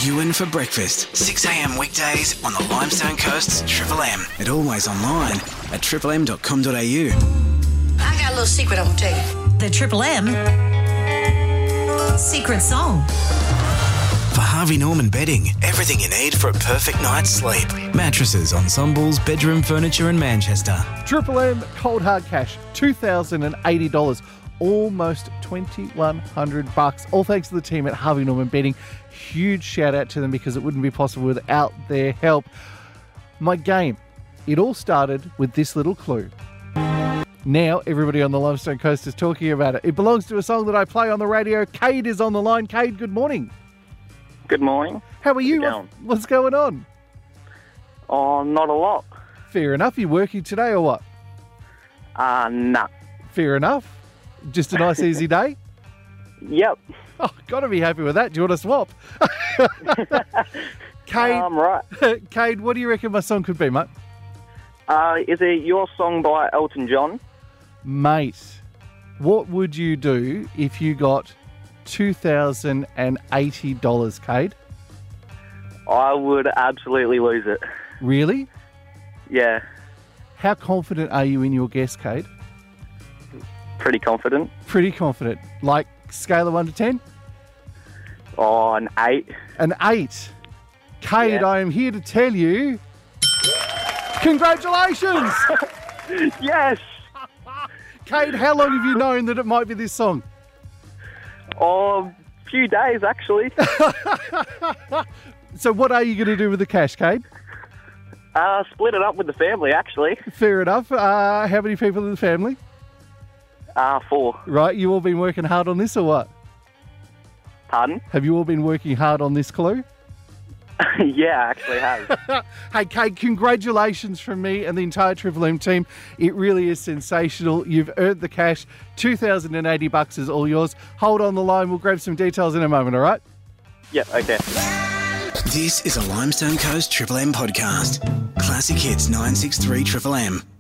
Ewan for breakfast, 6 a.m. weekdays on the Limestone Coast's Triple M. And always online at triplem.com.au. I got a little secret I'm going to tell you. The Triple M secret song. For Harvey Norman Bedding, everything you need for a perfect night's sleep. Mattresses, ensembles, bedroom furniture in Manchester. Triple M Cold Hard Cash, $2,080. Almost $2,100. All thanks to the team at Harvey Norman Bedding. Huge shout out to them because it wouldn't be possible without their help. My game, it all started with this little clue. Now everybody on the Limestone Coast is talking about it. It belongs to a song that I play on the radio. Cade is on the line. Cade, good morning. Good morning. How are you? What's going on? Oh, not a lot. Fair enough. You working today or what? Nah. Fair enough. Just a nice easy day? Yep. Oh, got to be happy with that. Do you want to swap? Cade, Right. Cade, what do you reckon my song could be, mate? Is it Your Song by Elton John? Mate, what would you do if you got $2,080, Cade? I would absolutely lose it. Really? Yeah. How confident are you in your guess, Cade? Pretty confident. Pretty confident. Like, scale of 1 to 10? Oh, an 8. An 8. Cade, Yeah. I am here to tell you... Congratulations! Yes! Cade, how long have you known that it might be this song? Oh, a few days, actually. So what are you going to do with the cash, Cade? Split it up with the family, actually. Fair enough. How many people in the family? 4. Right, you all been working hard on this or what? Pardon? Have you all been working hard on this clue? Yeah, I actually have. Hey, Cade, congratulations from me and the entire Triple M team. It really is sensational. You've earned the cash. $2,080 is all yours. Hold on the line. We'll grab some details in a moment, all right? Yep, okay. This is a Limestone Coast Triple M podcast. Classic Hits 963 Triple M.